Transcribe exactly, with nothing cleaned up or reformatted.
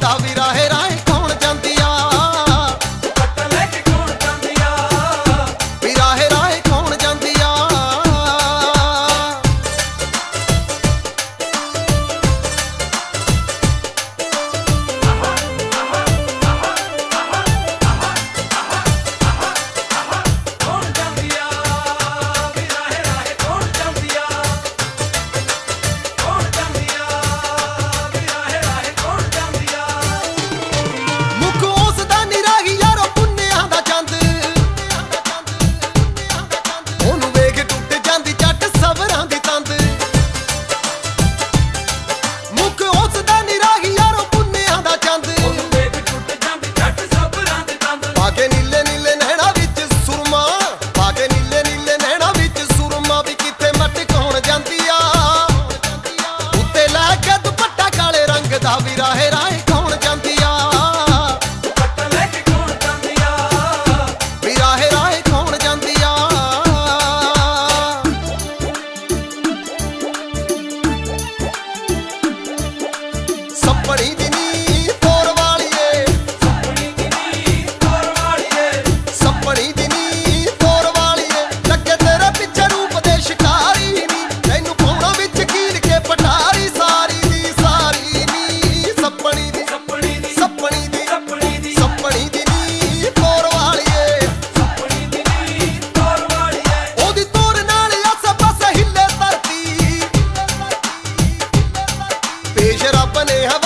ਲੰਘਦਾ ਵੀ ਰਾਹੇ ਰਾਹੇ ਕੌਣ ਜਾਂਦੀ ਆ ਪੱਟ ਲੈ ਕੇ ਕੌਣ ਜਾਂਦੀ ਆ ਵੀ ਰਾਹੇ ਰਾਹੇ ਕੌਣ ਜਾਂਦੀ ਆ ਕੌਣ ਜਾਂਦੀ ਆ ਵੀ ਰਾਹੇ ਰਾਹੇ ਕੌਣ ਜਾਂਦੀ ਆ ਕੌਣ ਜਾਂਦੀ ਆ ਵੀ ਰਾਹੇ ਰਾਹੇ ਕੌਣ ਜਾਂਦੀ ਆ ਮੁੱਖ ਉਸ ਦਾ ਨਿਰਾਗੀ ਯਾਰੋ ਪੁੰਨਿਆਂ ਦਾ ਚੰਦ ਉਹਨੂੰ ਵੇਖ ਟੁੱਟ ਜਾਂਦੀ ਜੱਟ ਸਬਰਾਂ ਦੀ ਤੰਦ ਮੁੱਖ ਉਸ ਦਾ ਨਿਰਾਗੀ ਯਾਰੋ ਪੁੰਨਿਆਂ ਦਾ ਚੰਦ ਉਹਨੂੰ ਵੇਖ ਟੁੱਟ ਜਾਂਦੀ ਜੱਟ ਸਬਰਾਂ ਦੇ ਦੰਦ ਪਾ ਕੇ ਨੀਲੇ ਨੀਲੇ ਨੈਣਾ ਵਿੱਚ ਸੁਰਮਾ ਪਾ ਕੇ ਨੀਲੇ ਨੀਲੇ ਨੈਣਾ ਵਿੱਚ ਸੁਰਮਾ ਵੀ ਕਿੱਥੇ ਮੱਟ ਕੌਣ ਜਾਂਦੀ ਆ ਉੱਤੇ ਲੈ ਕੇ ਦੁਪੱਟਾ ਕਾਲੇ ਰੰਗ ਦਾ ਵੀ ਰਾਹੇ ਰਾਹੇ ਕੌਣ ਜਾਂਦੀ ਆ ਪੱਟ ਲੈ ਕੇ ਕੌਣ ਜਾਂਦੀ ਆ ਵੀ ਰਾਹੇ ਰਾਹੇ ਕੌਣ ਜਾਂਦੀ ਆ ਸੱਪਣੀ ਦੀ ਨੀ ਤੋਰ ਵਾਲੀਏ ਸੱਪਣੀ ਦੀ ਨੀ ਤੋਰ ਵਾਲੀਏ ਸੱਪਣੀ ਦੀ ਨੀ ਤੋਰ ਵਾਲੀਏ ਲੱਗੇ ਤੇਰੇ ਪਿੱਛੇ ਰੂਪ ਦੇ ਸ਼ਿਕਾਰੀ ਨੀ ਤੈਨੂੰ ਪਾਉਣਾ ਵਿੱਚ ਕੀਲ ਕੇ ਪਟਾਰੀ ਸਾਰੀ ਦੀ ਸਾਰੀ ਨੀ ਸੱਪਣੀ ਦੀ ਸੱਪਣੀ ਦੀ ਸੱਪਣੀ ਦੀ ਸੱਪਣੀ ਦੀ ਸੱਪਣੀ ਦੀ ਨੀ ਤੋਰ ਵਾਲੀਏ ਸੱਪਣੀ ਦੀ ਨੀ ਤੋਰ ਵਾਲੀਏ ਉਹਦੀ ਤੋਰ ਨਾਲ ਆਸੇ ਪਾਸੇ ਹਿੱਲੇ ਧਰਤੀ ਪੇਸ਼ ਰੱਬ ਨੇ ਹਵਾ